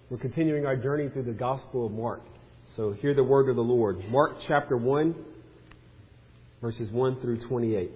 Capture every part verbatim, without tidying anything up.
We're continuing our journey through the Gospel of Mark. So hear the word of the Lord. Mark chapter one, verses one through twenty-eight.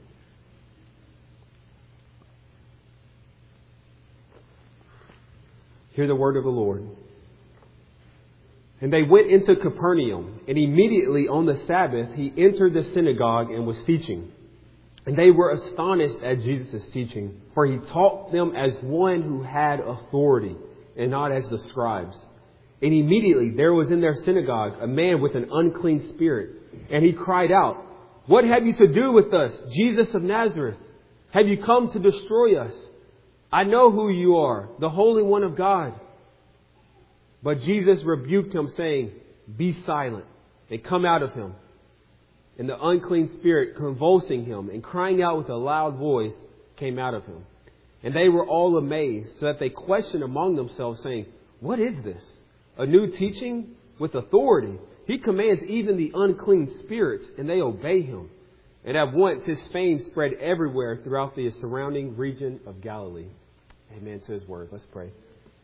Hear the word of the Lord. And they went into Capernaum, and immediately on the Sabbath he entered the synagogue and was teaching. And they were astonished at Jesus' teaching, for he taught them as one who had authority, and not as the scribes. And immediately there was in their synagogue a man with an unclean spirit, and he cried out, "What have you to do with us, Jesus of Nazareth? Have you come to destroy us? I know who you are, the Holy One of God." But Jesus rebuked him, saying, "Be silent, and come out of him." And the unclean spirit, convulsing him and crying out with a loud voice, came out of him. And they were all amazed, so that they questioned among themselves, saying, "What is this? A new teaching with authority? He commands even the unclean spirits, and they obey him." And at once his fame spread everywhere throughout the surrounding region of Galilee. Amen to his word. Let's pray.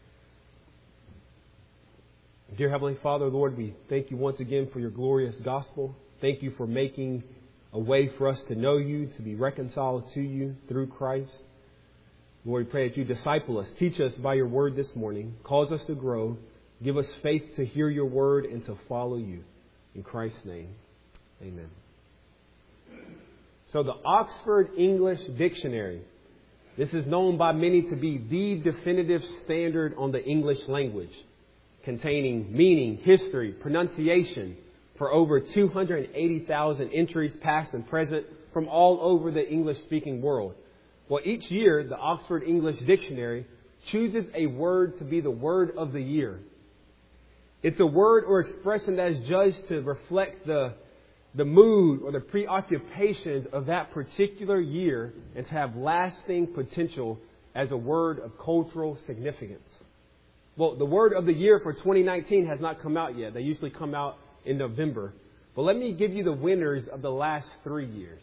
Dear Heavenly Father, Lord, we thank you once again for your glorious gospel. Thank you for making a way for us to know you, to be reconciled to you through Christ. Lord, we pray that you disciple us. Teach us by your word this morning. Cause us to grow. Give us faith to hear your word and to follow you. In Christ's name, amen. So the Oxford English Dictionary. This is known by many to be the definitive standard on the English language, containing meaning, history, pronunciation for over two hundred eighty thousand entries past and present from all over the English-speaking world. Well, each year, the Oxford English Dictionary chooses a word to be the word of the year. It's a word or expression that is judged to reflect the, the mood or the preoccupations of that particular year and to have lasting potential as a word of cultural significance. Well, the word of the year for twenty nineteen has not come out yet. They usually come out in November. But let me give you the winners of the last three years.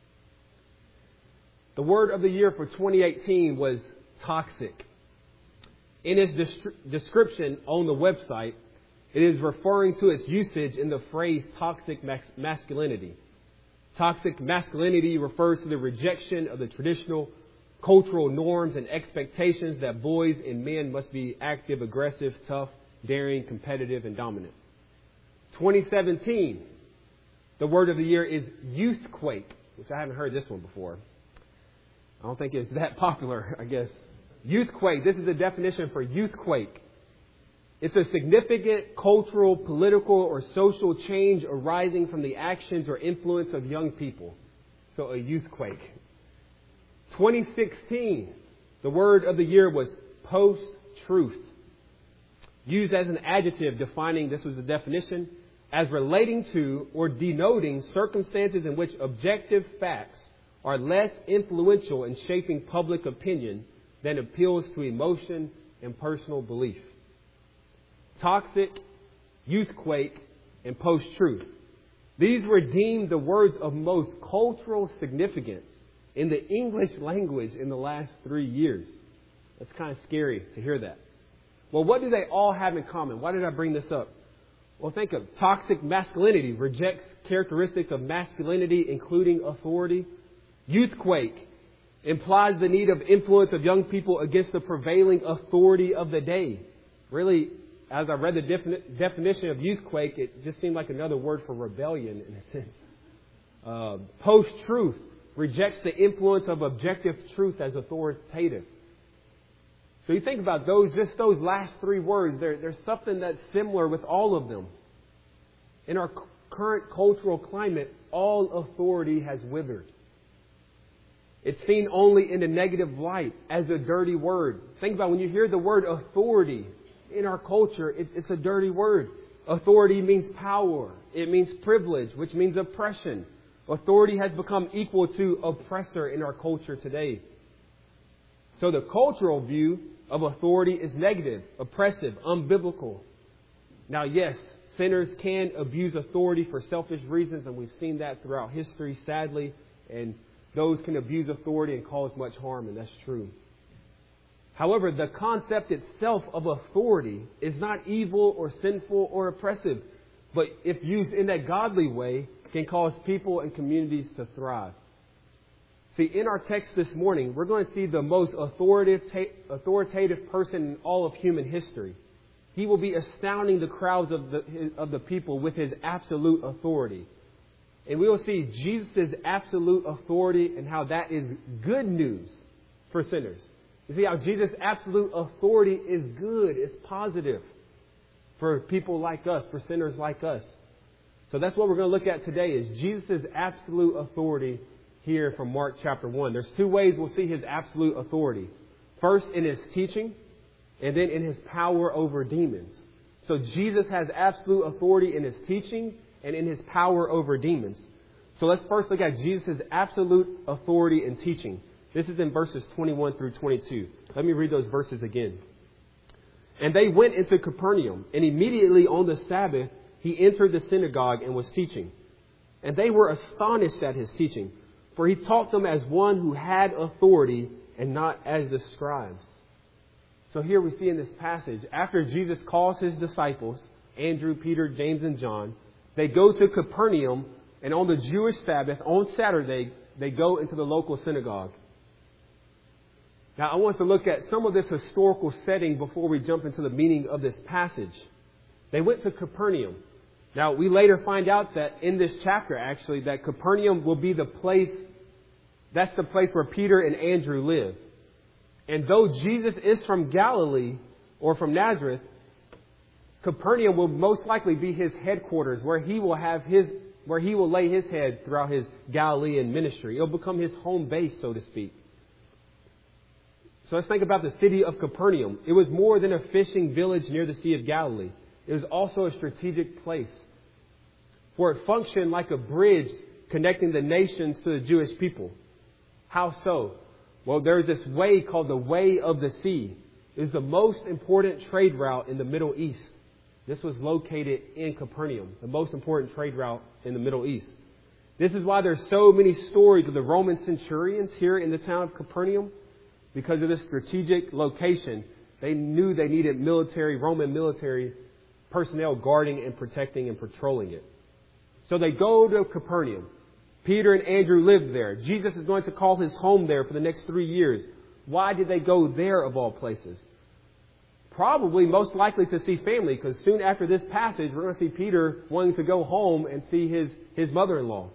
The word of the year for twenty eighteen was toxic. In its dest- description on the website, it is referring to its usage in the phrase toxic mas- masculinity. Toxic masculinity refers to the rejection of the traditional cultural norms and expectations that boys and men must be active, aggressive, tough, daring, competitive, and dominant. twenty seventeen, the word of the year is youthquake, which I haven't heard this one before. I don't think it's that popular, I guess. Youthquake. This is the definition for youthquake. It's a significant cultural, political, or social change arising from the actions or influence of young people. So a youthquake. twenty sixteen, the word of the year was post-truth. Used as an adjective defining, this was the definition, as relating to or denoting circumstances in which objective facts are less influential in shaping public opinion than appeals to emotion and personal belief. Toxic, youthquake, and post-truth. These were deemed the words of most cultural significance in the English language in the last three years. That's kind of scary to hear that. Well, what do they all have in common? Why did I bring this up? Well, think of toxic masculinity, rejects characteristics of masculinity, including authority. Youthquake implies the need of influence of young people against the prevailing authority of the day. Really, as I read the defini- definition of youthquake, it just seemed like another word for rebellion in a sense. Uh, post-truth rejects the influence of objective truth as authoritative. So you think about those, just those last three words, there, there's something that's similar with all of them. In our c- current cultural climate, all authority has withered. It's seen only in a negative light as a dirty word. Think about when you hear the word authority in our culture, it, it's a dirty word. Authority means power. It means privilege, which means oppression. Authority has become equal to oppressor in our culture today. So the cultural view of authority is negative, oppressive, unbiblical. Now, yes, sinners can abuse authority for selfish reasons, and we've seen that throughout history, sadly. And those can abuse authority and cause much harm, and that's true. However, the concept itself of authority is not evil or sinful or oppressive, but if used in a godly way, can cause people and communities to thrive. See, in our text this morning, we're going to see the most authoritative, authoritative person in all of human history. He will be astounding the crowds of the, of the people with his absolute authority. And we will see Jesus' absolute authority and how that is good news for sinners. You see how Jesus' absolute authority is good, is positive for people like us, for sinners like us. So that's what we're going to look at today, is Jesus' absolute authority here from Mark chapter one. There's two ways we'll see his absolute authority. First, in his teaching, and then in his power over demons. So Jesus has absolute authority in his teaching and in his power over demons. So let's first look at Jesus' absolute authority in teaching. This is in verses twenty-one through twenty-two. Let me read those verses again. And they went into Capernaum, and immediately on the Sabbath he entered the synagogue and was teaching. And they were astonished at his teaching, for he taught them as one who had authority and not as the scribes. So here we see in this passage, after Jesus calls his disciples, Andrew, Peter, James, and John, they go to Capernaum, and on the Jewish Sabbath, on Saturday, they go into the local synagogue. Now, I want us to look at some of this historical setting before we jump into the meaning of this passage. They went to Capernaum. Now, we later find out that in this chapter, actually, that Capernaum will be the place, that's the place where Peter and Andrew live. And though Jesus is from Galilee or from Nazareth, Capernaum will most likely be his headquarters, where he will have his, where he will lay his head throughout his Galilean ministry. It'll become his home base, so to speak. So let's think about the city of Capernaum. It was more than a fishing village near the Sea of Galilee. It was also a strategic place, for it functioned like a bridge connecting the nations to the Jewish people. How so? Well, there's this way called the Way of the Sea. It is the most important trade route in the Middle East. This was located in Capernaum, the most important trade route in the Middle East. This is why there's so many stories of the Roman centurions here in the town of Capernaum. Because of this strategic location, they knew they needed military, Roman military personnel guarding and protecting and patrolling it. So they go to Capernaum. Peter and Andrew lived there. Jesus is going to call his home there for the next three years. Why did they go there of all places? Probably most likely to see family, because soon after this passage, we're going to see Peter wanting to go home and see his, his mother-in-law.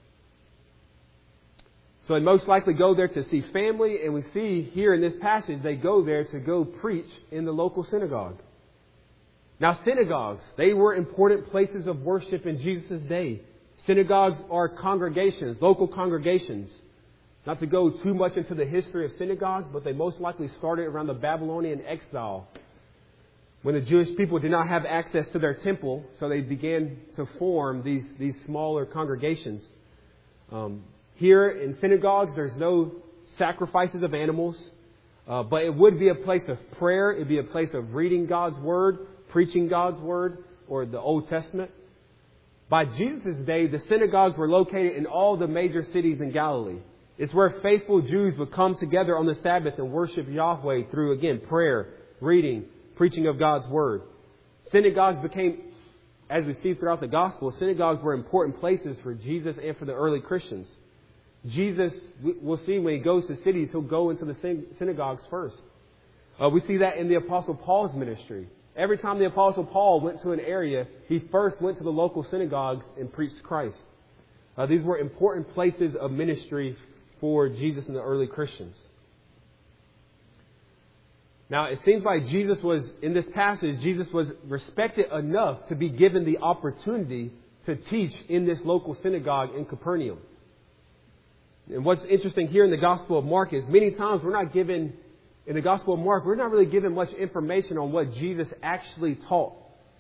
So they most likely go there to see family, and we see here in this passage, they go there to go preach in the local synagogue. Now, synagogues, they were important places of worship in Jesus' day. Synagogues are congregations, local congregations. Not to go too much into the history of synagogues, but they most likely started around the Babylonian exile, when the Jewish people did not have access to their temple, so they began to form these, these smaller congregations. Um, here in synagogues, there's no sacrifices of animals, uh, but it would be a place of prayer. It would be a place of reading God's Word, preaching God's Word, or the Old Testament. By Jesus' day, the synagogues were located in all the major cities in Galilee. It's where faithful Jews would come together on the Sabbath and worship Yahweh through, again, prayer, reading, preaching of God's Word. Synagogues became, as we see throughout the Gospel, synagogues were important places for Jesus and for the early Christians. Jesus, we'll see when he goes to cities, he'll go into the synagogues first. Uh, we see that in the Apostle Paul's ministry. Every time the Apostle Paul went to an area, he first went to the local synagogues and preached Christ. Uh, these were important places of ministry for Jesus and the early Christians. Now, it seems like Jesus was, in this passage, Jesus was respected enough to be given the opportunity to teach in this local synagogue in Capernaum. And what's interesting here in the Gospel of Mark is many times we're not given, in the Gospel of Mark, we're not really given much information on what Jesus actually taught.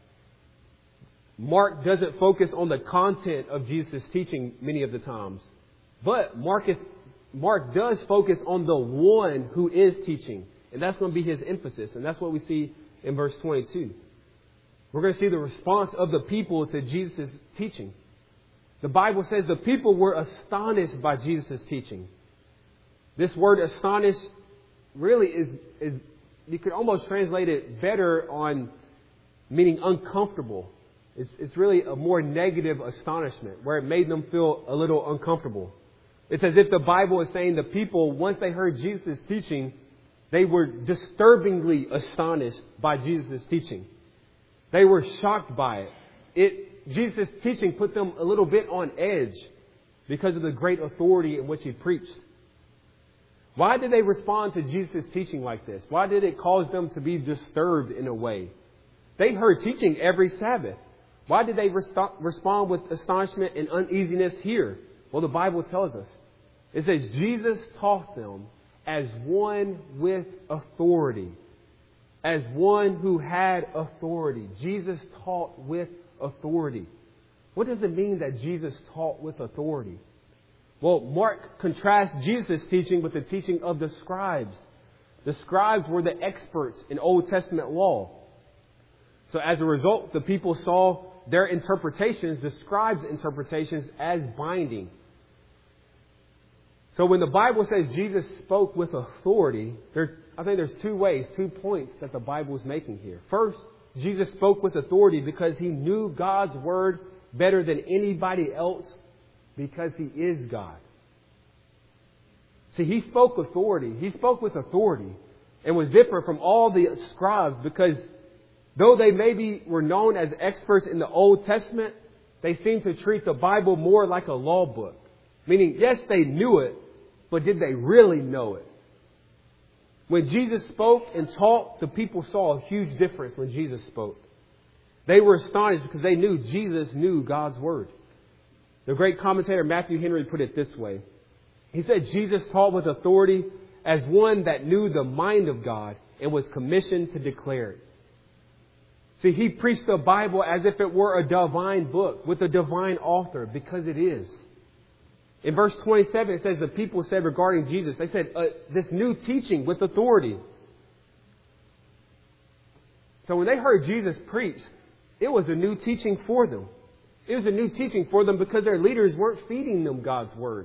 Mark doesn't focus on the content of Jesus' teaching many of the times. But Mark, is, Mark does focus on the one who is teaching. And that's going to be his emphasis. And that's what we see in verse twenty-two. We're going to see the response of the people to Jesus' teaching. The Bible says the people were astonished by Jesus' teaching. This word astonished really is, is you could almost translate it better on meaning uncomfortable. It's, it's really a more negative astonishment where it made them feel a little uncomfortable. It's as if the Bible is saying the people, once they heard Jesus' teaching, they were disturbingly astonished by Jesus' teaching. They were shocked by it. It Jesus' teaching put them a little bit on edge because of the great authority in which He preached. Why did they respond to Jesus' teaching like this? Why did it cause them to be disturbed in a way? They heard teaching every Sabbath. Why did they resto- respond with astonishment and uneasiness here? Well, the Bible tells us. It says Jesus taught them as one with authority. As one who had authority. Jesus taught with authority. What does it mean that Jesus taught with authority? Well, Mark contrasts Jesus' teaching with the teaching of the scribes. The scribes were the experts in Old Testament law. So as a result, the people saw their interpretations, the scribes' interpretations, as binding. So when the Bible says Jesus spoke with authority, there, I think there's two ways, two points that the Bible is making here. First, Jesus spoke with authority because He knew God's Word better than anybody else because He is God. See, He spoke authority. He spoke with authority and was different from all the scribes because though they maybe were known as experts in the Old Testament, they seemed to treat the Bible more like a law book. Meaning, yes, they knew it, but did they really know it? When Jesus spoke and taught, the people saw a huge difference when Jesus spoke. They were astonished because they knew Jesus knew God's Word. The great commentator Matthew Henry put it this way. He said Jesus taught with authority as one that knew the mind of God and was commissioned to declare it. See, He preached the Bible as if it were a divine book with a divine author, because it is. In verse twenty-seven, it says the people said regarding Jesus, they said, uh, this new teaching with authority. So when they heard Jesus preach, it was a new teaching for them. It was a new teaching for them because their leaders weren't feeding them God's Word.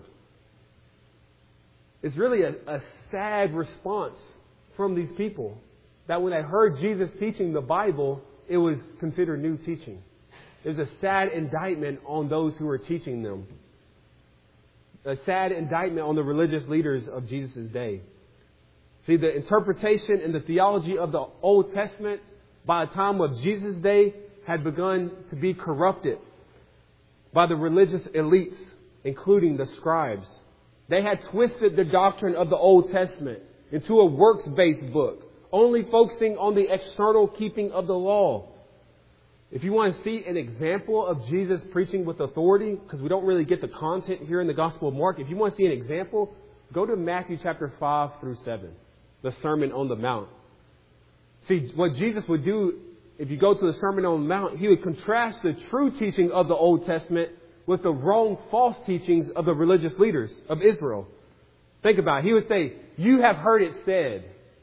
It's really a, a sad response from these people that when they heard Jesus teaching the Bible, it was considered new teaching. It was a sad indictment on those who were teaching them. A sad indictment on the religious leaders of Jesus' day. See, the interpretation and the theology of the Old Testament by the time of Jesus' day had begun to be corrupted by the religious elites, including the scribes. They had twisted the doctrine of the Old Testament into a works-based book, only focusing on the external keeping of the law. If you want to see an example of Jesus preaching with authority, because we don't really get the content here in the Gospel of Mark, if you want to see an example, go to Matthew chapter five through seven, the Sermon on the Mount. See, what Jesus would do, if you go to the Sermon on the Mount, He would contrast the true teaching of the Old Testament with the wrong, false teachings of the religious leaders of Israel. Think about it. He would say, you have heard it said.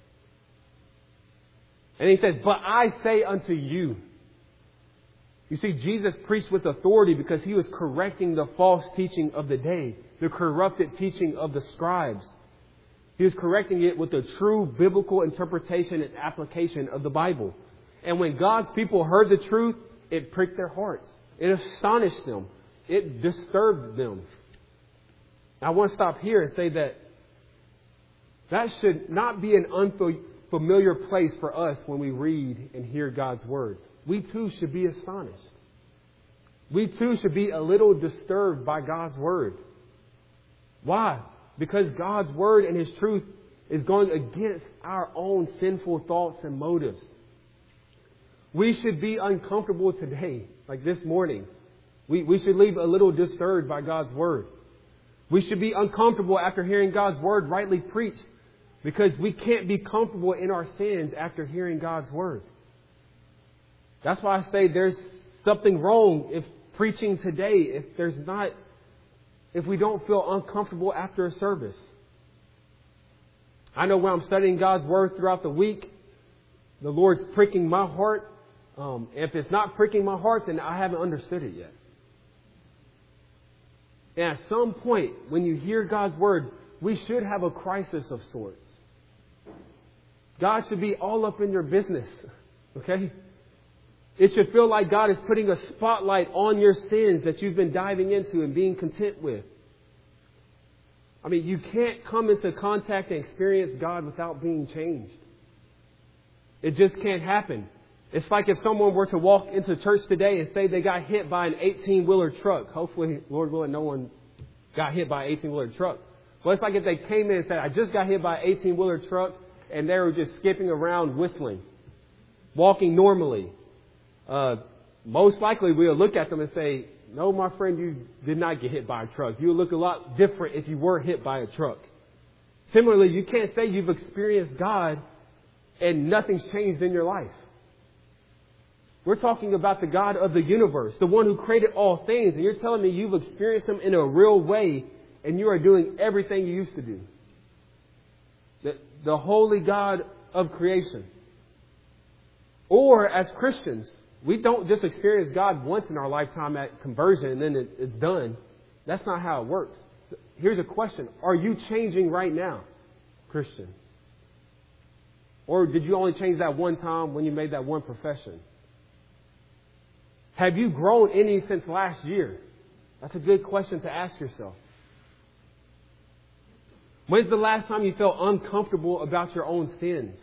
And He says, but I say unto you. You see, Jesus preached with authority because He was correcting the false teaching of the day, the corrupted teaching of the scribes. He was correcting it with the true biblical interpretation and application of the Bible. And when God's people heard the truth, it pricked their hearts. It astonished them. It disturbed them. I want to stop here and say that that should not be an unfamiliar place for us when we read and hear God's Word. We too should be astonished. We too should be a little disturbed by God's Word. Why? Because God's Word and His truth is going against our own sinful thoughts and motives. We should be uncomfortable today, like this morning. We, we should leave a little disturbed by God's Word. We should be uncomfortable after hearing God's Word rightly preached, because we can't be comfortable in our sins after hearing God's Word. That's why I say there's something wrong if preaching today, if there's not, if we don't feel uncomfortable after a service. I know when I'm studying God's Word throughout the week, the Lord's pricking my heart. Um, if it's not pricking my heart, then I haven't understood it yet. And at some point, when you hear God's Word, we should have a crisis of sorts. God should be all up in your business. Okay? It should feel like God is putting a spotlight on your sins that you've been diving into and being content with. I mean, you can't come into contact and experience God without being changed. It just can't happen. It's like if someone were to walk into church today and say they got hit by an eighteen-wheeler truck. Hopefully, Lord willing, no one got hit by an eighteen-wheeler truck. Well, it's like if they came in and said, I just got hit by an eighteen-wheeler truck, and they were just skipping around whistling, walking normally. Uh, most likely, we'll look at them and say, no, my friend, you did not get hit by a truck. You would look a lot different if you were hit by a truck. Similarly, you can't say you've experienced God and nothing's changed in your life. We're talking about the God of the universe, the one who created all things. And you're telling me you've experienced Him in a real way and you are doing everything you used to do. The, the holy God of creation. Or as Christians, we don't just experience God once in our lifetime at conversion and then it, it's done. That's not how it works. So here's a question. Are you changing right now, Christian? Or did you only change that one time when you made that one profession? Have you grown any since last year? That's a good question to ask yourself. When's the last time you felt uncomfortable about your own sins?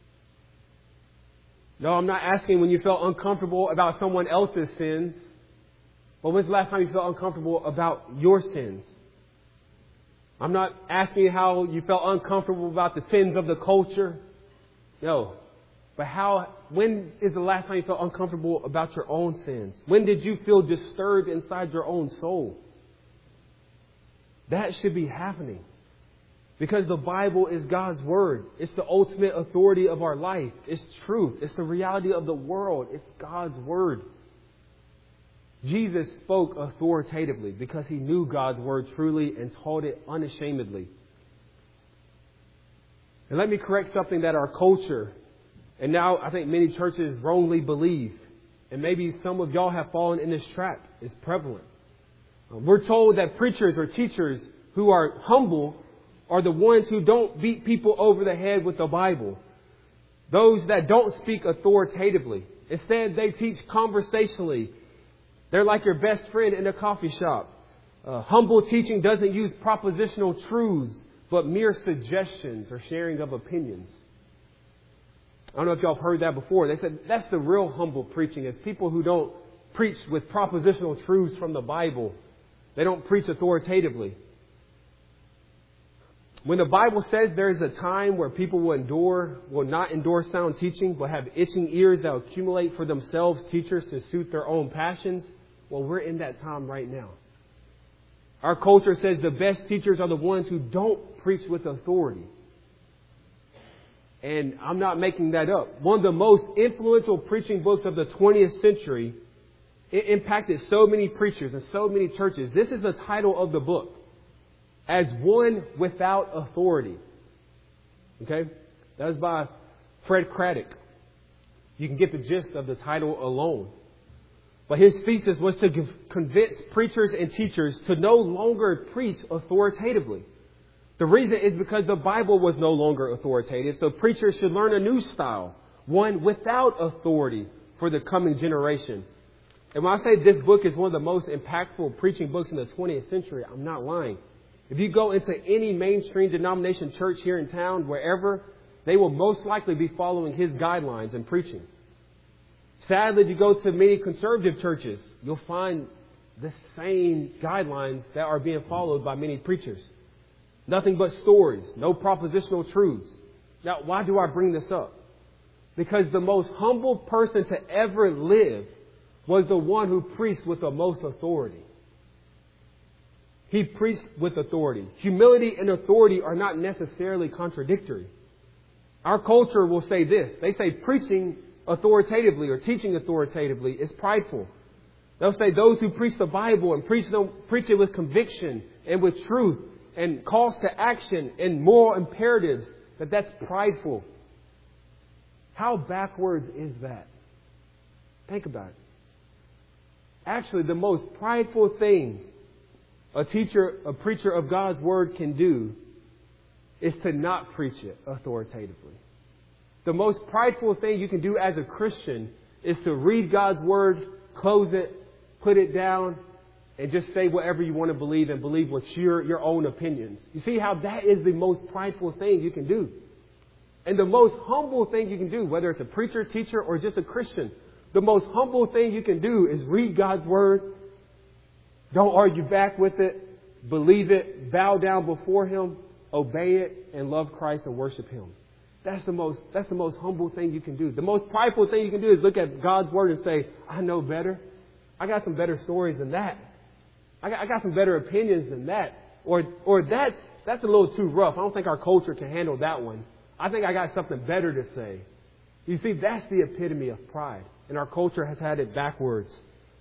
No, I'm not asking when you felt uncomfortable about someone else's sins. But when's the last time you felt uncomfortable about your sins? I'm not asking how you felt uncomfortable about the sins of the culture. No. But how, when is the last time you felt uncomfortable about your own sins? When did you feel disturbed inside your own soul? That should be happening. Because the Bible is God's Word. It's the ultimate authority of our life. It's truth. It's the reality of the world. It's God's Word. Jesus spoke authoritatively because He knew God's Word truly and taught it unashamedly. And let me correct something that our culture, and now I think many churches wrongly believe, and maybe some of y'all have fallen in this trap, is prevalent. We're told that preachers or teachers who are humble are the ones who don't beat people over the head with the Bible. Those that don't speak authoritatively. Instead, they teach conversationally. They're like your best friend in a coffee shop. Uh, humble teaching doesn't use propositional truths, but mere suggestions or sharing of opinions. I don't know if y'all have heard that before. They said that's the real humble preaching. It's people who don't preach with propositional truths from the Bible. They don't preach authoritatively. When the Bible says there is a time where people will endure, will not endure sound teaching, but have itching ears that will accumulate for themselves teachers to suit their own passions, well, we're in that time right now. Our culture says the best teachers are the ones who don't preach with authority. And I'm not making that up. One of the most influential preaching books of the twentieth century, it impacted so many preachers and so many churches. This is the title of the book. As One Without Authority. Okay? That was by Fred Craddock. You can get the gist of the title alone. But his thesis was to convince preachers and teachers to no longer preach authoritatively. The reason is because the Bible was no longer authoritative, so preachers should learn a new style, one without authority for the coming generation. And when I say this book is one of the most impactful preaching books in the twentieth century, I'm not lying. If you go into any mainstream denomination church here in town, wherever, they will most likely be following his guidelines in preaching. Sadly, if you go to many conservative churches, you'll find the same guidelines that are being followed by many preachers. Nothing but stories, no propositional truths. Now, why do I bring this up? Because the most humble person to ever live was the one who preached with the most authority. He preached with authority. Humility and authority are not necessarily contradictory. Our culture will say this. They say preaching authoritatively or teaching authoritatively is prideful. They'll say those who preach the Bible and preach, them, preach it with conviction and with truth and calls to action and moral imperatives, that that's prideful. How backwards is that? Think about it. Actually, the most prideful thing a teacher, a preacher of God's Word can do is to not preach it authoritatively. The most prideful thing you can do as a Christian is to read God's Word, close it, put it down, and just say whatever you want to believe and believe what's your, your own opinions. You see how that is the most prideful thing you can do. And the most humble thing you can do, whether it's a preacher, teacher, or just a Christian, the most humble thing you can do is read God's Word. Don't argue back with it. Believe it. Bow down before Him. Obey it. And love Christ and worship Him. That's the most, that's the most humble thing you can do. The most prideful thing you can do is look at God's Word and say, I know better. I got some better stories than that. I got, I got some better opinions than that. Or, or that's, that's a little too rough. I don't think our culture can handle that one. I think I got something better to say. You see, that's the epitome of pride. And our culture has had it backwards.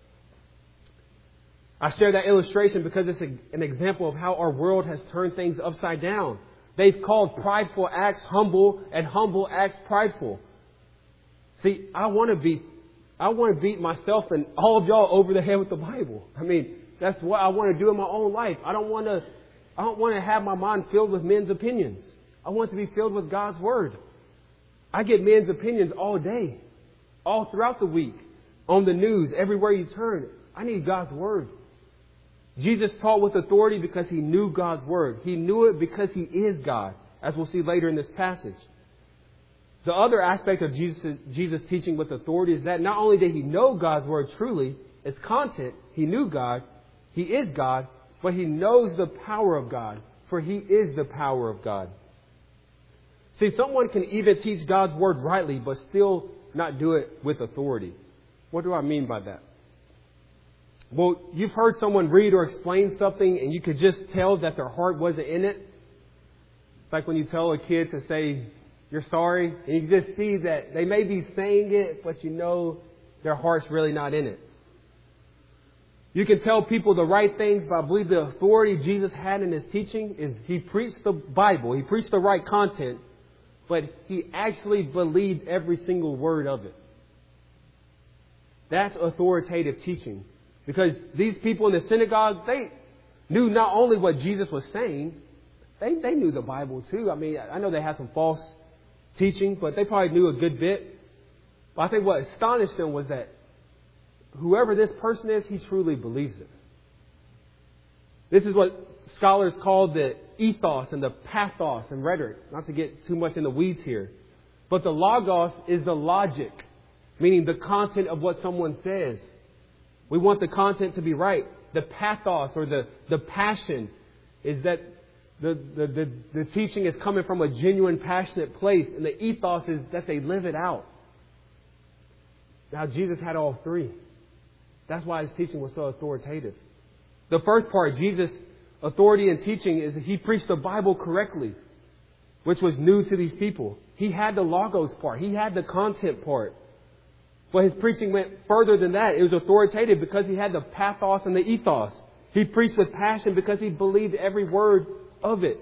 I share that illustration because it's a, an example of how our world has turned things upside down. They've called prideful acts humble and humble acts prideful. See, I want to be, I want to beat myself and all of y'all over the head with the Bible. I mean, that's what I want to do in my own life. I don't want to, I don't want to have my mind filled with men's opinions. I want to be filled with God's Word. I get men's opinions all day, all throughout the week, on the news, everywhere you turn. I need God's Word. Jesus taught with authority because He knew God's Word. He knew it because He is God, as we'll see later in this passage. The other aspect of Jesus' Jesus teaching with authority is that not only did He know God's Word truly, its content, He knew God, He is God, but He knows the power of God, for He is the power of God. See, someone can even teach God's Word rightly, but still not do it with authority. What do I mean by that? Well, you've heard someone read or explain something and you could just tell that their heart wasn't in it. It's like when you tell a kid to say, you're sorry, and you can just see that they may be saying it, but you know their heart's really not in it. You can tell people the right things, but I believe the authority Jesus had in His teaching is He preached the Bible. He preached the right content, but He actually believed every single word of it. That's authoritative teaching. Because these people in the synagogue, they knew not only what Jesus was saying, they, they knew the Bible too. I mean, I know they had some false teaching, but they probably knew a good bit. But I think what astonished them was that whoever this person is, he truly believes it. This is what scholars call the ethos and the pathos in rhetoric. Not to get too much in the weeds here. But the logos is the logic, meaning the content of what someone says. We want the content to be right. The pathos or the, the passion is that the, the, the, the teaching is coming from a genuine, passionate place. And the ethos is that they live it out. Now, Jesus had all three. That's why His teaching was so authoritative. The first part, Jesus' authority in teaching, is that He preached the Bible correctly, which was new to these people. He had the logos part. He had the content part. But His preaching went further than that. It was authoritative because He had the pathos and the ethos. He preached with passion because He believed every word of it.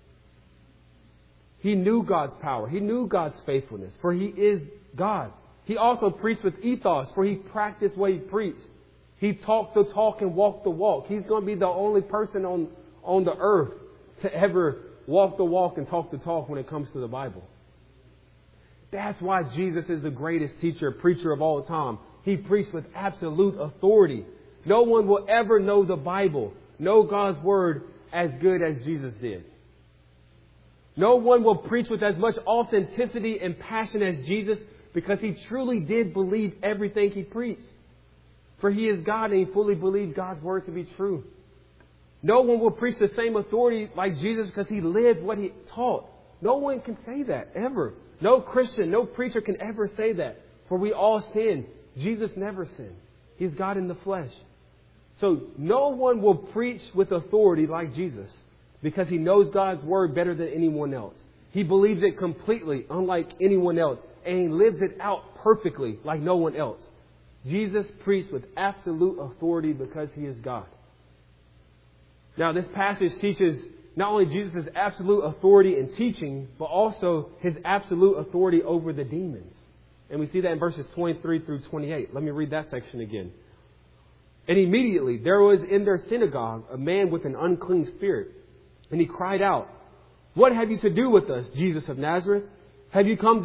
He knew God's power. He knew God's faithfulness, for He is God. He also preached with ethos, for He practiced what He preached. He talked the talk and walked the walk. He's going to be the only person on, on the earth to ever walk the walk and talk the talk when it comes to the Bible. That's why Jesus is the greatest teacher, preacher of all time. He preached with absolute authority. No one will ever know the Bible, know God's Word as good as Jesus did. No one will preach with as much authenticity and passion as Jesus because He truly did believe everything He preached. For He is God and He fully believed God's Word to be true. No one will preach the same authority like Jesus because He lived what He taught. No one can say that ever. No Christian, no preacher can ever say that. For we all sin. Jesus never sinned. He's God in the flesh. So no one will preach with authority like Jesus because He knows God's Word better than anyone else. He believes it completely, unlike anyone else. And He lives it out perfectly like no one else. Jesus preached with absolute authority because He is God. Now this passage teaches not only Jesus' absolute authority in teaching, but also His absolute authority over the demons. And we see that in verses twenty-three through twenty-eight. Let me read that section again. And immediately there was in their synagogue a man with an unclean spirit. And he cried out, "What have you to do with us, Jesus of Nazareth? Have you come to,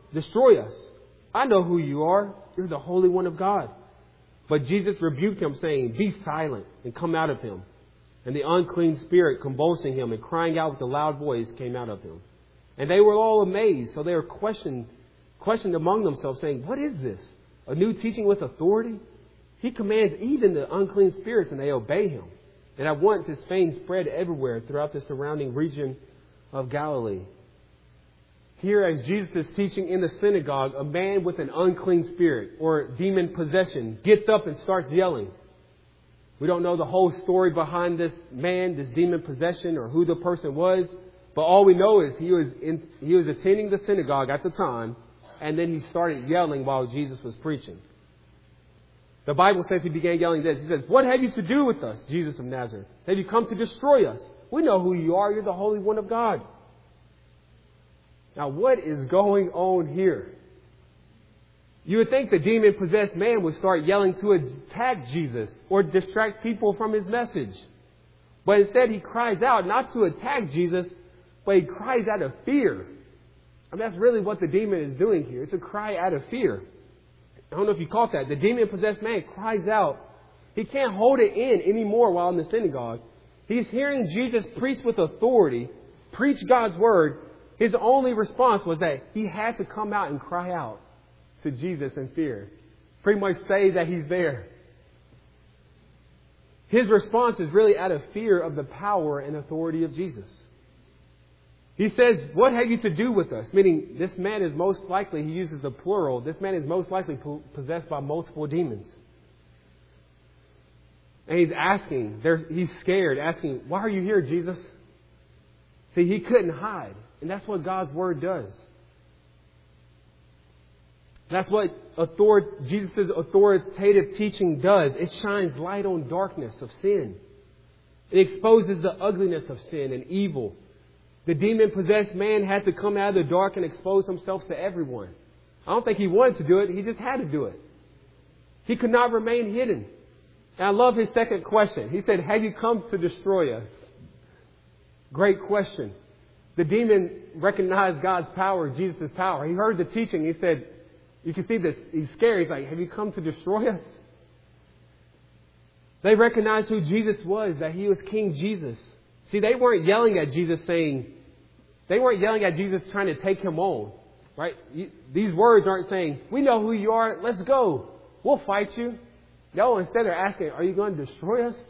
destroy us. I know who you are. You're the Holy One of God. But Jesus rebuked him, saying, be silent and come out of him. And the unclean spirit, convulsing him and crying out with a loud voice, came out of him. And they were all amazed. So they were questioned, questioned among themselves, saying, what is this? A new teaching with authority? He commands even the unclean spirits, and they obey him. And at once his fame spread everywhere throughout the surrounding region of Galilee. Here, as Jesus is teaching in the synagogue, a man with an unclean spirit or demon possession gets up and starts yelling. We don't know the whole story behind this man, this demon possession, or who the person was. But all we know is he was in, he was attending the synagogue at the time, and then he started yelling while Jesus was preaching. The Bible says he began yelling this. He says, what have you to do with us, Jesus of Nazareth? Have you come to destroy us? We know who you are. You're the Holy One of God. Now, what is going on here? You would think the demon-possessed man would start yelling to attack Jesus or distract people from his message. But instead, he cries out not to attack Jesus, but he cries out of fear. And that's really what the demon is doing here. It's a cry out of fear. I don't know if you caught that. The demon-possessed man cries out. He can't hold it in anymore while in the synagogue. He's hearing Jesus preach with authority, preach God's word. His only response was that he had to come out and cry out to Jesus in fear. Pretty much say that he's there. His response is really out of fear of the power and authority of Jesus. He says, what have you to do with us? Meaning, this man is most likely, he uses the plural, this man is most likely possessed by multiple demons. And he's asking, he's scared, asking, why are you here, Jesus? See, he couldn't hide. And that's what God's word does. That's what author- Jesus' authoritative teaching does. It shines light on darkness of sin. It exposes the ugliness of sin and evil. The demon-possessed man had to come out of the dark and expose himself to everyone. I don't think he wanted to do it. He just had to do it. He could not remain hidden. And I love his second question. He said, have you come to destroy us? Great question. The demon recognized God's power, Jesus' power. He heard the teaching. He said, you can see this. He's scared. He's like, have you come to destroy us? They recognized who Jesus was, that he was King Jesus. See, they weren't yelling at Jesus saying, they weren't yelling at Jesus trying to take him on, right? You, these words aren't saying, we know who you are. Let's go. We'll fight you. No, instead they're asking, are you going to destroy us?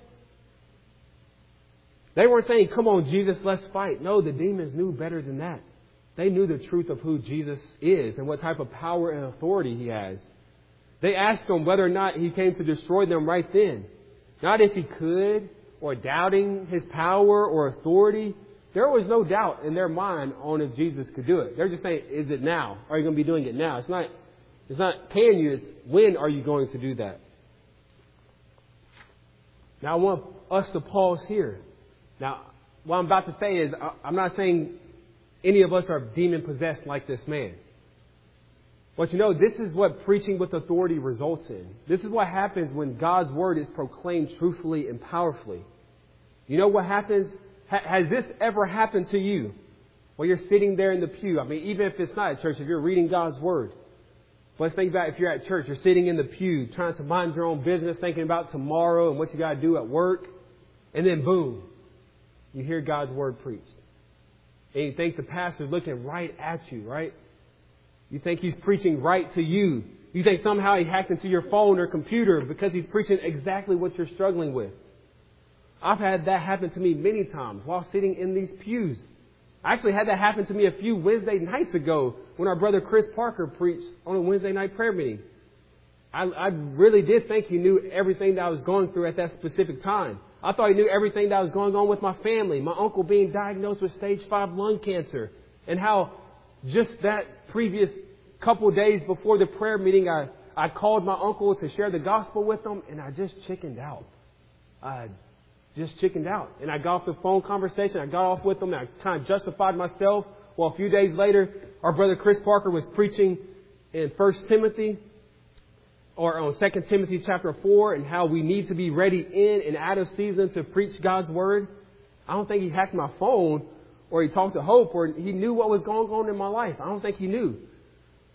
They weren't saying, come on, Jesus, let's fight. No, the demons knew better than that. They knew the truth of who Jesus is and what type of power and authority he has. They asked him whether or not he came to destroy them right then. Not if he could, or doubting his power or authority. There was no doubt in their mind on if Jesus could do it. They're just saying, is it now? Are you going to be doing it now? It's not, it's not can you, it's when are you going to do that? Now I want us to pause here. Now, what I'm about to say is, I'm not saying any of us are demon-possessed like this man. But you know, this is what preaching with authority results in. This is what happens when God's word is proclaimed truthfully and powerfully. You know what happens? Ha- has this ever happened to you? While you're sitting there in the pew. I mean, even if it's not at church, if you're reading God's word. But let's think about if you're at church, you're sitting in the pew, trying to mind your own business, thinking about tomorrow and what you got to do at work. And then boom, you hear God's word preached. And you think the pastor's looking right at you, right? You think he's preaching right to you. You think somehow he hacked into your phone or computer because he's preaching exactly what you're struggling with. I've had that happen to me many times while sitting in these pews. I actually had that happen to me a few Wednesday nights ago when our brother Chris Parker preached on a Wednesday night prayer meeting. I, I really did think he knew everything that I was going through at that specific time. I thought he knew everything that was going on with my family. My uncle being diagnosed with stage five lung cancer. And how just that previous couple days before the prayer meeting, I, I called my uncle to share the gospel with him. And I just chickened out. I just chickened out. And I got off the phone conversation. I got off with him. And I kind of justified myself. Well, a few days later, our brother Chris Parker was preaching in First Timothy. Or on Second Timothy chapter four, and how we need to be ready in and out of season to preach God's word. I don't think he hacked my phone or he talked to Hope or he knew what was going on in my life. I don't think he knew.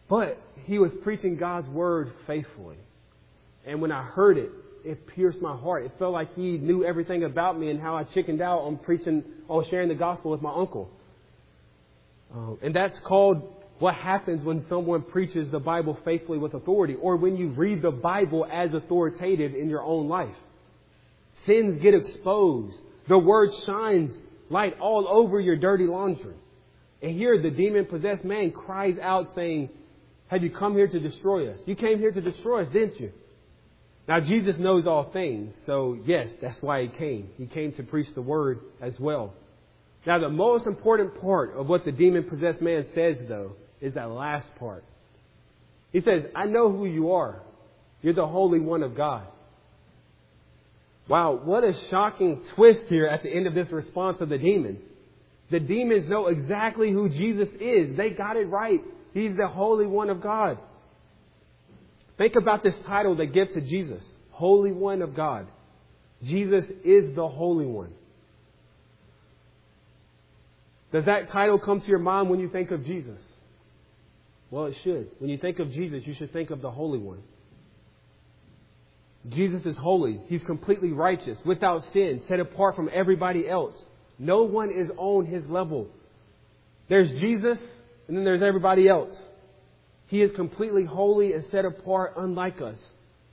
But he was preaching God's word faithfully. And when I heard it, it pierced my heart. It felt like he knew everything about me and how I chickened out on preaching, on sharing the gospel with my uncle. Um, and that's called what happens when someone preaches the Bible faithfully with authority, or when you read the Bible as authoritative in your own life. Sins get exposed. The word shines light all over your dirty laundry. And here the demon-possessed man cries out saying, have you come here to destroy us? You came here to destroy us, didn't you? Now, Jesus knows all things. So, yes, that's why he came. He came to preach the word as well. Now, the most important part of what the demon-possessed man says, though, is that last part. He says, I know who you are. You're the Holy One of God. Wow, what a shocking twist here at the end of this response of the demons. The demons know exactly who Jesus is. They got it right. He's the Holy One of God. Think about this title they give to Jesus. Holy One of God. Jesus is the Holy One. Does that title come to your mind when you think of Jesus? Well, it should. When you think of Jesus, you should think of the Holy One. Jesus is holy. He's completely righteous, without sin, set apart from everybody else. No one is on his level. There's Jesus, and then there's everybody else. He is completely holy and set apart, unlike us.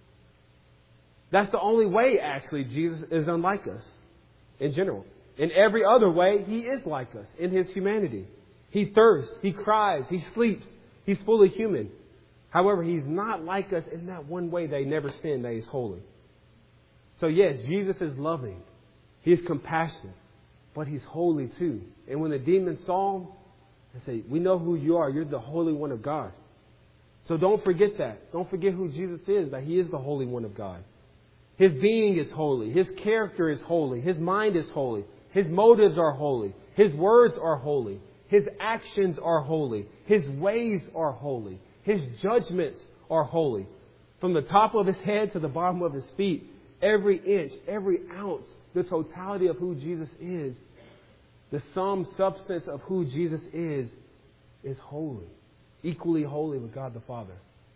That's the only way, actually, Jesus is unlike us in general. In every other way, he is like us in his humanity. He thirsts, he cries, he sleeps. He's fully human. However, he's not like us in that one way that he never sinned, that he's holy. So yes, Jesus is loving. He is compassionate. But he's holy too. And when the demons saw him, they say, we know who you are. You're the Holy One of God. So don't forget that. Don't forget who Jesus is, that he is the Holy One of God. His being is holy. His character is holy. His mind is holy. His motives are holy. His words are holy. His actions are holy. His ways are holy. His judgments are holy. From the top of his head to the bottom of his feet, every inch, every ounce, the totality of who Jesus is, the sum substance of who Jesus is, is holy. Equally holy with God the Father.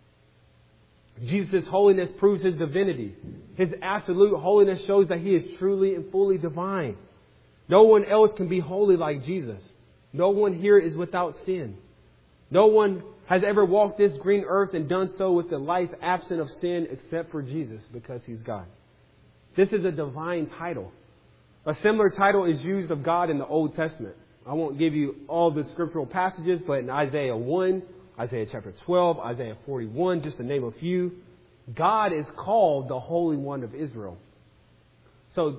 Jesus' holiness proves his divinity. His absolute holiness shows that he is truly and fully divine. No one else can be holy like Jesus. No one here is without sin. No one has ever walked this green earth and done so with the life absent of sin except for Jesus, because he's God. This is a divine title. A similar title is used of God in the Old Testament. I won't give you all the scriptural passages, but in Isaiah one, Isaiah chapter twelve, Isaiah forty-one, just to name a few, God is called the Holy One of Israel. So,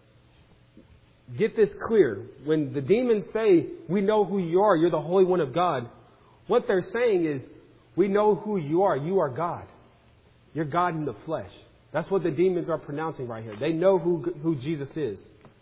get this clear. When the demons say, we know who you are, you're the Holy One of God, what they're saying is, we know who you are. You are God. You're God in the flesh. That's what the demons are pronouncing right here. They know who, who Jesus is.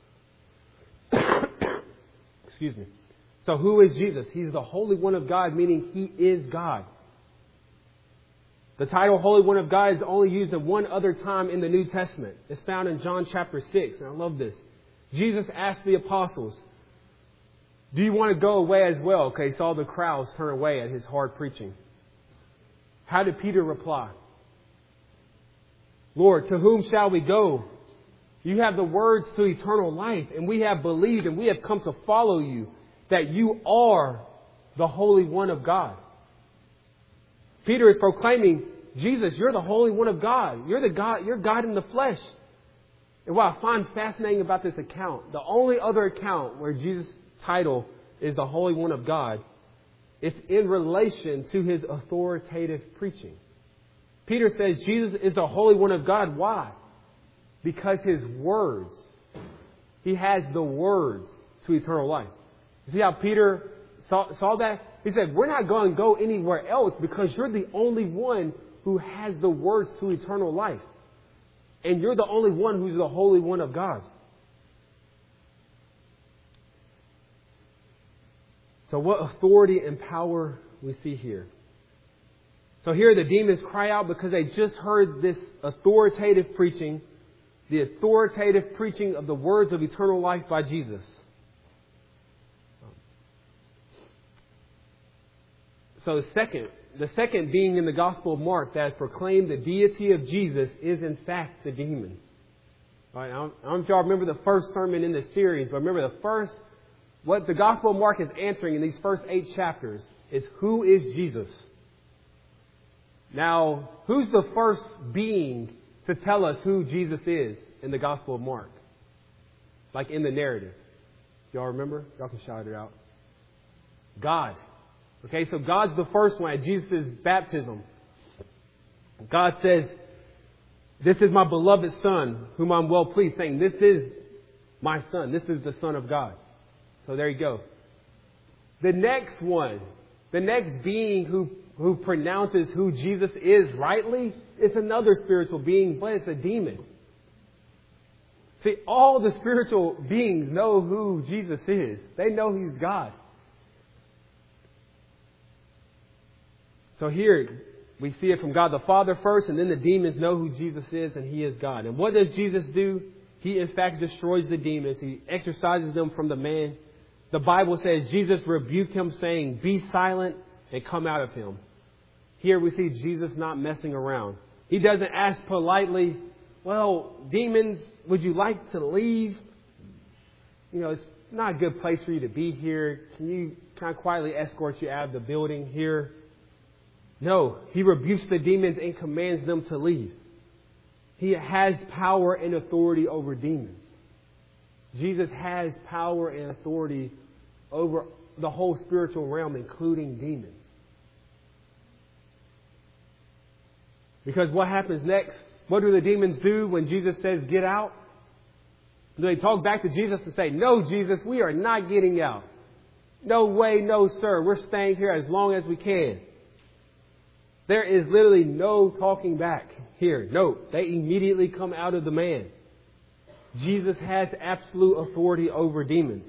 Excuse me. So who is Jesus? He's the Holy One of God, meaning he is God. The title Holy One of God is only used at one other time in the New Testament. It's found in John chapter six. And I love this. Jesus asked the apostles, do you want to go away as well? Okay, he saw the crowds turn away at his hard preaching. How did Peter reply? Lord, to whom shall we go? You have the words to eternal life, and we have believed and we have come to follow you, that you are the Holy One of God. Peter is proclaiming, Jesus, you're the Holy One of God. You're the God, you're God in the flesh. And what I find fascinating about this account, the only other account where Jesus' title is the Holy One of God, it's in relation to his authoritative preaching. Peter says Jesus is the Holy One of God. Why? Because his words, he has the words to eternal life. You see how Peter saw, saw that? He said, we're not going to go anywhere else because you're the only one who has the words to eternal life. And you're the only one who's the Holy One of God. So what authority and power we see here. So here the demons cry out because they just heard this authoritative preaching, the authoritative preaching of the words of eternal life by Jesus. So the second the second being in the Gospel of Mark that has proclaimed the deity of Jesus is in fact the demons. All right, I don't, I don't know if y'all remember the first sermon in this series, but remember the first, what the Gospel of Mark is answering in these first eight chapters is who is Jesus? Now, who's the first being to tell us who Jesus is in the Gospel of Mark? Like in the narrative. Y'all remember? Y'all can shout it out. God. Okay, so God's the first one at Jesus' baptism. God says, "This is my beloved Son, whom I'm well pleased," saying, "This is my Son. This is the Son of God." So there you go. The next one, the next being who, who pronounces who Jesus is rightly, is another spiritual being, but it's a demon. See, all the spiritual beings know who Jesus is. They know He's God. So here, we see it from God the Father first, and then the demons know who Jesus is, and He is God. And what does Jesus do? He, in fact, destroys the demons. He exorcises them from the man. The Bible says Jesus rebuked him, saying, "Be silent and come out of him." Here we see Jesus not messing around. He doesn't ask politely, "Well, demons, would you like to leave? You know, it's not a good place for you to be here. Can you kind of quietly escort you out of the building here?" No, He rebukes the demons and commands them to leave. He has power and authority over demons. Jesus has power and authority over the whole spiritual realm, including demons. Because what happens next? What do the demons do when Jesus says, "Get out"? Do they talk back to Jesus and say, "No, Jesus, we are not getting out. No way, no, sir. We're staying here as long as we can"? There is literally no talking back here. No, they immediately come out of the man. Jesus has absolute authority over demons.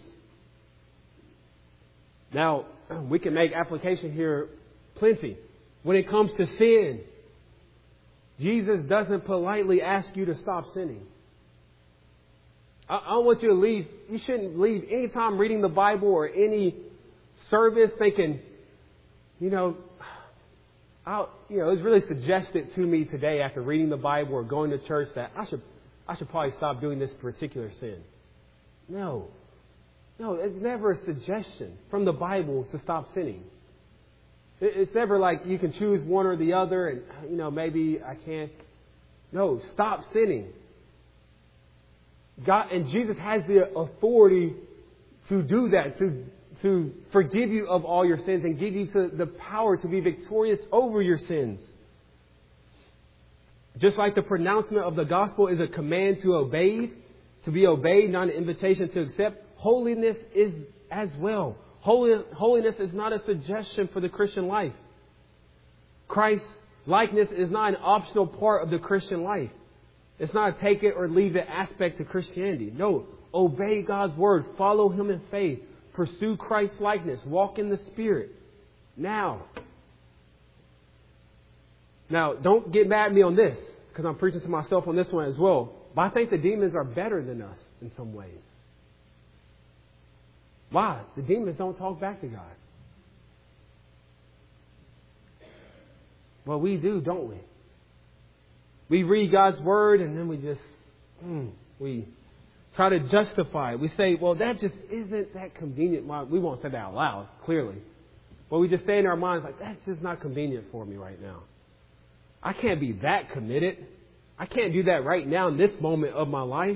Now, we can make application here plenty. When it comes to sin, Jesus doesn't politely ask you to stop sinning. I, I don't want you to leave. You shouldn't leave any time reading the Bible or any service thinking, you know, I'll, you know, it was really suggested to me today after reading the Bible or going to church that I should, I should probably stop doing this particular sin. No, no, it's never a suggestion from the Bible to stop sinning. It's never like you can choose one or the other, and you know maybe I can't. No, stop sinning. God and Jesus has the authority to do that, to to forgive you of all your sins and give you to the power to be victorious over your sins. Just like the pronouncement of the gospel is a command to obey, to be obeyed, not an invitation to accept, holiness is as well. Holy, holiness is not a suggestion for the Christian life. Christ's likeness is not an optional part of the Christian life. It's not a take it or leave it aspect to Christianity. No, obey God's word, follow Him in faith, pursue Christ's likeness, walk in the Spirit. Now, now don't get mad at me on this, because I'm preaching to myself on this one as well. But I think the demons are better than us in some ways. Why? The demons don't talk back to God. Well, we do, don't we? We read God's word and then we just, mm, we try to justify it. We say, well, that just isn't that convenient. We won't say that out loud, clearly. But we just say in our minds, like, that's just not convenient for me right now. I can't be that committed. I can't do that right now in this moment of my life.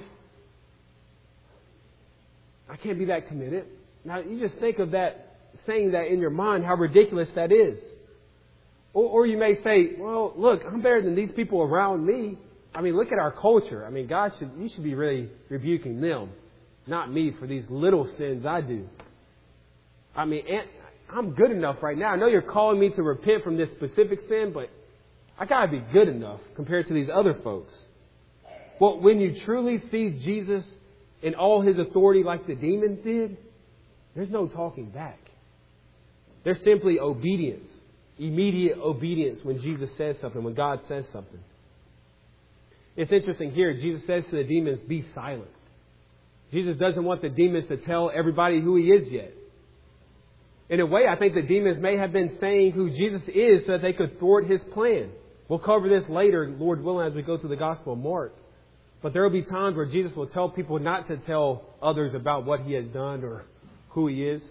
I can't be that committed. Now, you just think of that, saying that in your mind, how ridiculous that is. Or, or you may say, well, look, I'm better than these people around me. I mean, look at our culture. I mean, God should, you should be really rebuking them, not me for these little sins I do. I mean, I'm good enough right now. I know you're calling me to repent from this specific sin, but I got to be good enough compared to these other folks. Well, when you truly see Jesus in all His authority like the demons did, there's no talking back. There's simply obedience, immediate obedience when Jesus says something, when God says something. It's interesting here. Jesus says to the demons, be silent. Jesus doesn't want the demons to tell everybody who He is yet. In a way, I think the demons may have been saying who Jesus is so that they could thwart his plan. We'll cover this later, Lord willing, as we go through the Gospel of Mark. But there will be times where Jesus will tell people not to tell others about what he has done or who he is.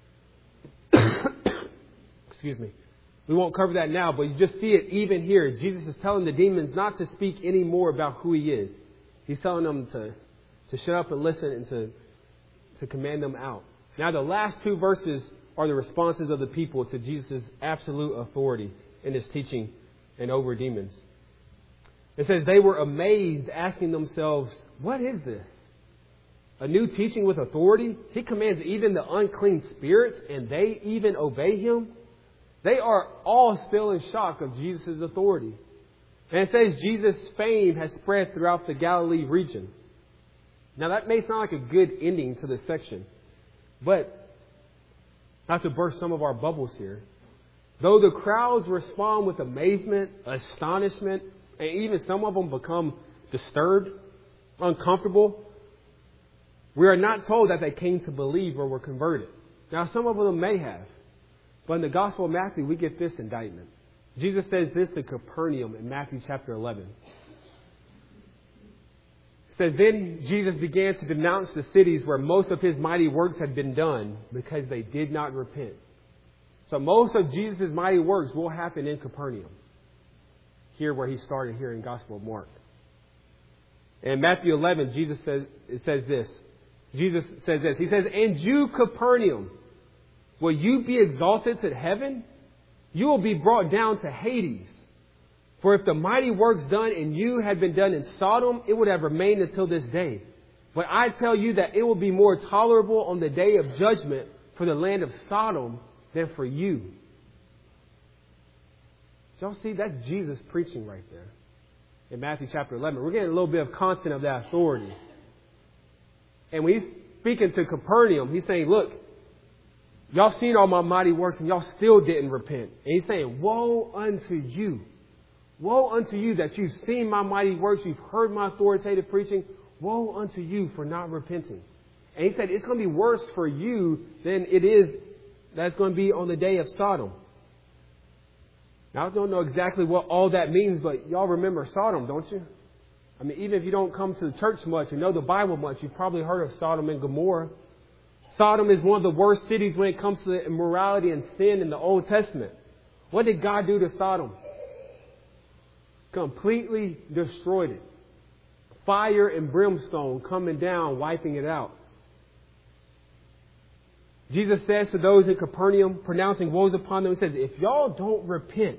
Excuse me. We won't cover that now, but you just see it even here. Jesus is telling the demons not to speak any more about who he is. He's telling them to, to shut up and listen and to, to command them out. Now, the last two verses are the responses of the people to Jesus' absolute authority in his teaching and over demons. It says they were amazed, asking themselves, what is this? A new teaching with authority? He commands even the unclean spirits, and they even obey him? They are all still in shock of Jesus' authority. And it says Jesus' fame has spread throughout the Galilee region. Now that may sound like a good ending to this section, but not to burst some of our bubbles here. Though the crowds respond with amazement, astonishment, and even some of them become disturbed, uncomfortable, we are not told that they came to believe or were converted. Now some of them may have. But in the Gospel of Matthew, we get this indictment. Jesus says this to Capernaum in Matthew chapter eleven. It says, then Jesus began to denounce the cities where most of his mighty works had been done because they did not repent. So most of Jesus' mighty works will happen in Capernaum. Here where he started here in Gospel of Mark. In Matthew eleven, Jesus says, it says this. Jesus says this. He says, and you, Capernaum, will you be exalted to heaven? You will be brought down to Hades. For if the mighty works done in you had been done in Sodom, it would have remained until this day. But I tell you that it will be more tolerable on the day of judgment for the land of Sodom than for you. Y'all see, that's Jesus preaching right there in Matthew chapter eleven. We're getting a little bit of content of that authority. And when he's speaking to Capernaum, he's saying, look, y'all seen all my mighty works and y'all still didn't repent. And he's saying, woe unto you. Woe unto you that you've seen my mighty works. You've heard my authoritative preaching. Woe unto you for not repenting. And he said, it's going to be worse for you than it is that's going to be on the day of Sodom. Now, I don't know exactly what all that means, but y'all remember Sodom, don't you? I mean, even if you don't come to the church much or know the Bible much, you've probably heard of Sodom and Gomorrah. Sodom is one of the worst cities when it comes to the immorality and sin in the Old Testament. What did God do to Sodom? Completely destroyed it. Fire and brimstone coming down, wiping it out. Jesus says to those in Capernaum, pronouncing woes upon them, he says, if y'all don't repent,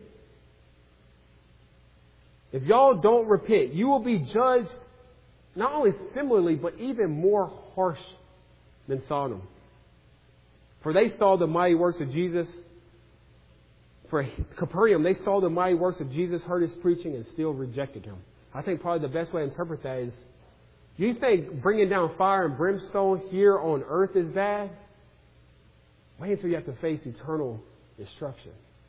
if y'all don't repent, you will be judged not only similarly, but even more harsh than Sodom. For they saw the mighty works of Jesus. For Capernaum, they saw the mighty works of Jesus, heard his preaching, and still rejected him. I think probably the best way to interpret that is, you think bringing down fire and brimstone here on earth is bad? Wait until you have to face eternal destruction.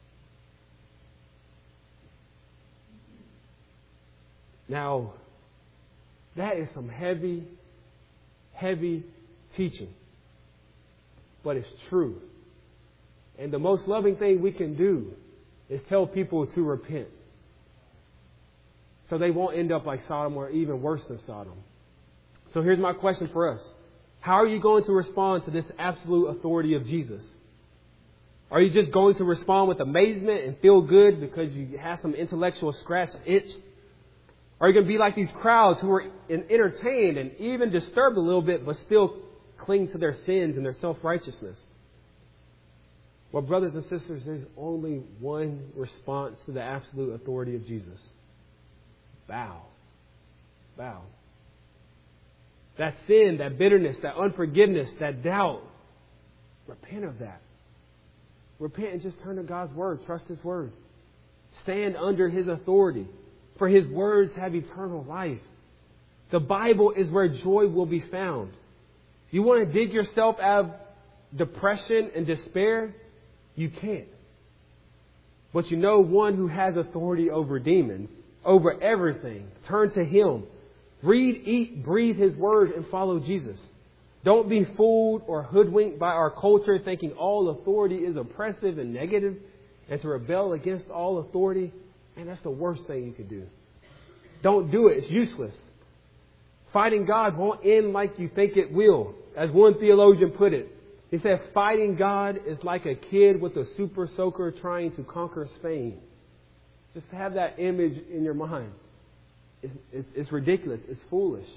Now, that is some heavy, heavy teaching. But it's true. And the most loving thing we can do is tell people to repent. So they won't end up like Sodom or even worse than Sodom. So here's my question for us. How are you going to respond to this absolute authority of Jesus? Are you just going to respond with amazement and feel good because you have some intellectual scratch itch? Are you going to be like these crowds who are entertained and even disturbed a little bit, but still cling to their sins and their self-righteousness? Well, brothers and sisters, there's only one response to the absolute authority of Jesus. Bow. Bow. That sin, that bitterness, that unforgiveness, that doubt, repent of that. Repent and just turn to God's Word. Trust His Word. Stand under His authority. For His words have eternal life. The Bible is where joy will be found. You want to dig yourself out of depression and despair? You can't. But you know one who has authority over demons, over everything. Turn to Him. Read, eat, breathe His Word and follow Jesus. Don't be fooled or hoodwinked by our culture thinking all authority is oppressive and negative, and to rebel against all authority, man, that's the worst thing you could do. Don't do it. It's useless. Fighting God won't end like you think it will. As one theologian put it, he said, fighting God is like a kid with a super soaker trying to conquer Spain. Just to have that image in your mind. It's, it's, it's ridiculous. It's foolish.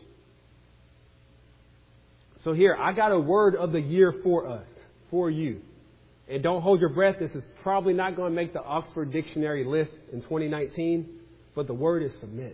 So here, I got a word of the year for us, for you. And don't hold your breath. This is probably not going to make the Oxford Dictionary list in twenty nineteen, but the word is submit.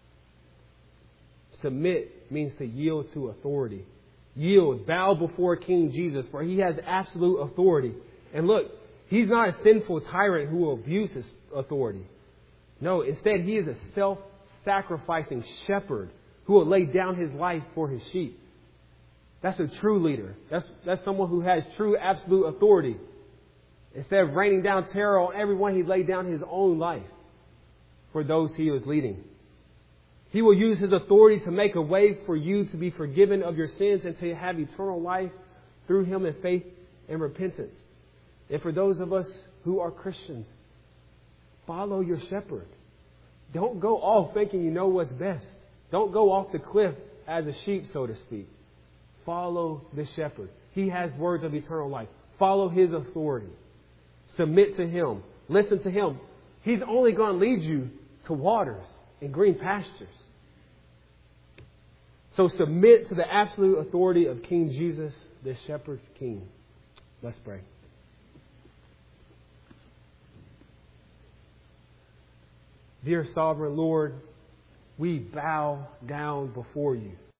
Submit means to yield to authority. Yield, bow before King Jesus, for he has absolute authority. And look, he's not a sinful tyrant who will abuse his authority. No, instead, he is a self-sacrificing shepherd who will lay down his life for his sheep. That's a true leader. That's, that's someone who has true absolute authority. Instead of raining down terror on everyone, he laid down his own life for those he was leading. He will use his authority to make a way for you to be forgiven of your sins and to have eternal life through him in faith and repentance. And for those of us who are Christians, follow your shepherd. Don't go off thinking you know what's best. Don't go off the cliff as a sheep, so to speak. Follow the shepherd. He has words of eternal life. Follow his authority. Submit to him. Listen to him. He's only going to lead you to waters and green pastures. So submit to the absolute authority of King Jesus, the shepherd king. Let's pray. Dear sovereign Lord, we bow down before you.